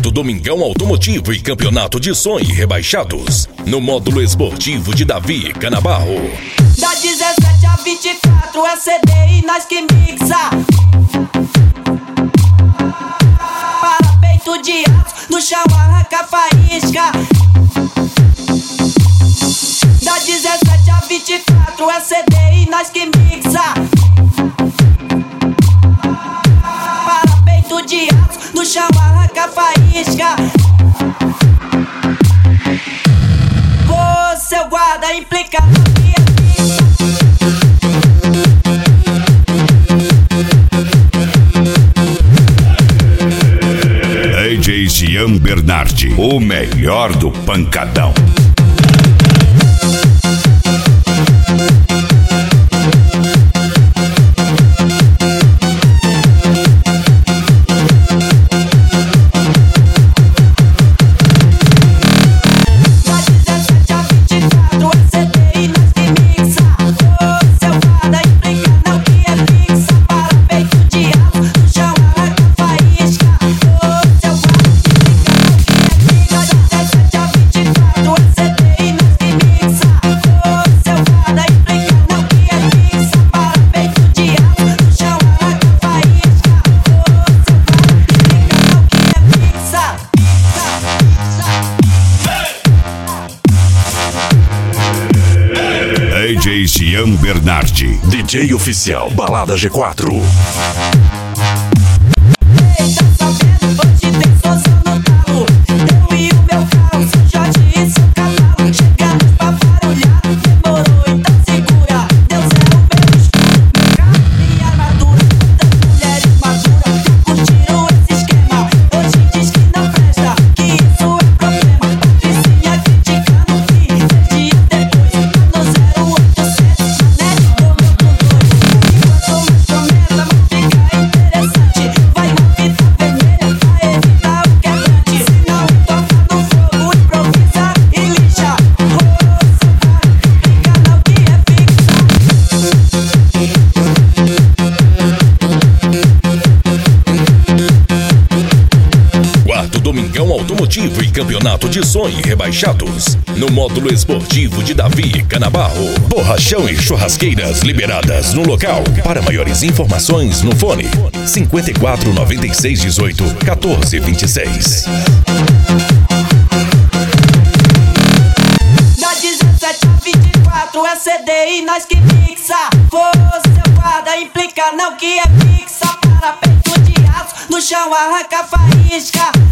Quarto Domingão Automotivo e Campeonato de Som e Rebaixados, no módulo esportivo de Davi Canabarro. Da 17 a 24 é CD e nós que mixa. Para peito de aço, no chão arranca faísca. Da 17 a 24 é CD e nós que mixa. Para peito de aço, no chão arranca faísca. Ô, seu guarda implica no que é fixa. DJ Jean Bernardi, o melhor do pancadão. DJ Jean Bernardi, DJ oficial Balada G4. Domingão Automotivo e Campeonato de Som e Rebaixados, no módulo esportivo de Davi Canabarro. Borrachão e churrasqueiras liberadas no local. Para maiores informações no fone 54 96 18 14 26. Da 17 a 24 é CD e nós que mixa. Você guarda implica não que é fixa. Para peito de aço, no chão arranca faísca.